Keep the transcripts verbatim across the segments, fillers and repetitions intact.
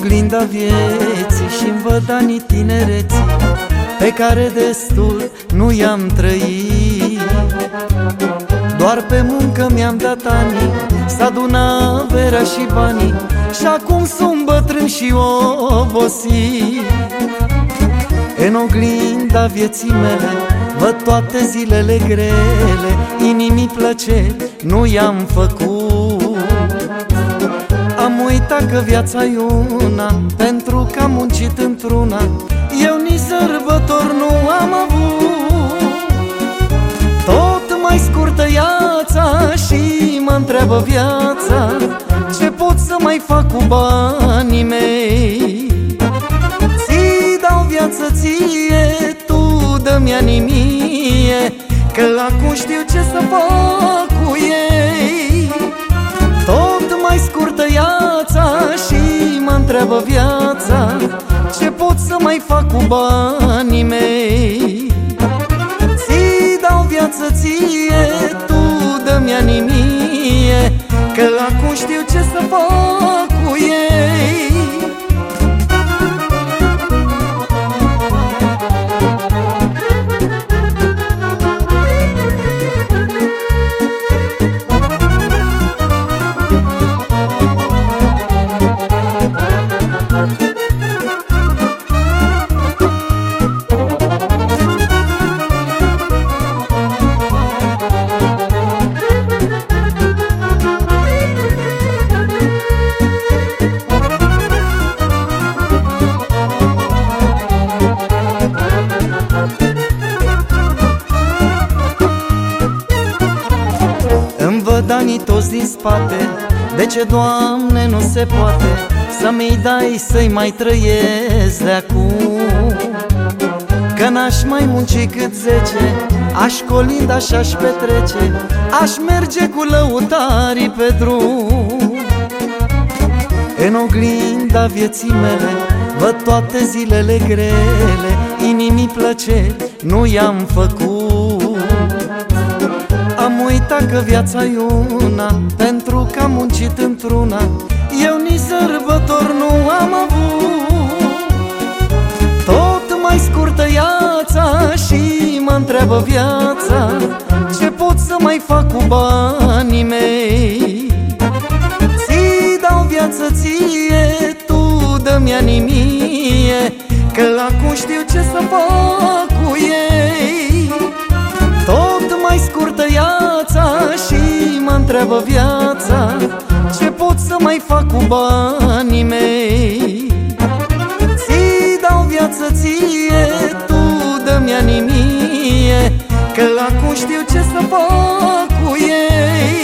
oglinda vieții și-mi văd anii tinereții pe care destul nu i-am trăit. Doar pe muncă mi-am dat anii, s-aduna averea și banii, și acum sunt bătrân și obosit. În oglinda vieții mele văd toate zilele grele, inimii plăceri nu i-am făcut. Am uitat că viața e una, pentru că am muncit într-una, eu nici sărbători nu am avut. Tot mai scurtă viața și mă întreabă viața, ce pot să mai fac cu banii mei? Ți dau viață ție, tu dă-mi anii mie, că acum știu ce să fac cu ei. Tot mai scurtă viața și mă întreabă viața, ce pot să mai fac cu banii mei? Ți dau viață ție, tu dă-mi anii mie, că acum știu ce să fac cu ei. Îmi văd anii toți din spate, de ce, Doamne, nu se poate să-mi dai să-i mai trăiesc de acum? Că n-aș mai munci cât zece, aș colinda și aș petrece, aș merge cu lăutarii pe drum. În oglinda vieții mele văd toate zilele grele, inimii plăceri nu i-am făcut. Am uitat că viața e una, pentru că am muncit într-una, eu nici sărbători nu am avut. Tot mai scurtă viața și mă întreabă viața, ce pot să mai fac cu banii mei? Ți dau viață ție, tu dă-mi anii mie, că acum știu ce să fac cu ei. Tot mai scurtă viața și mă întreabă viața, ce pot să mai fac cu banii mei? Ți dau viață ție, tu dă-mi anii mie, că acum știu ce să fac cu ei.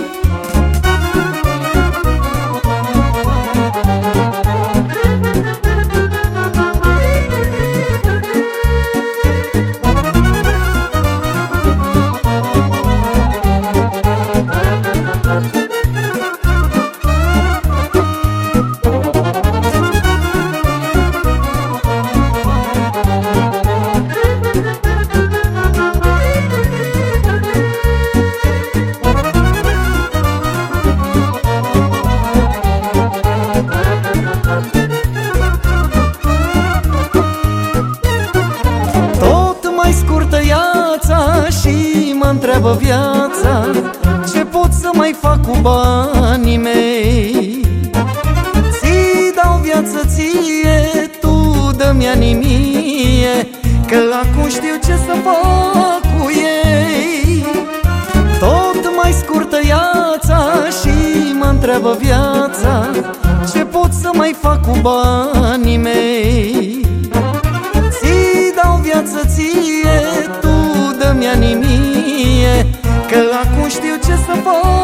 Și mă întreabă viața, ce pot să mai fac cu banii mei? Ți dau viață ție, tu dă-mi anii mie, că acum știu ce să fac cu ei. Tot mai scurtă viața și mă întreabă viața, ce pot să mai fac cu banii mei? Ți dau viață ție, tu dă-mi anii mie, că acum știu ce să fac.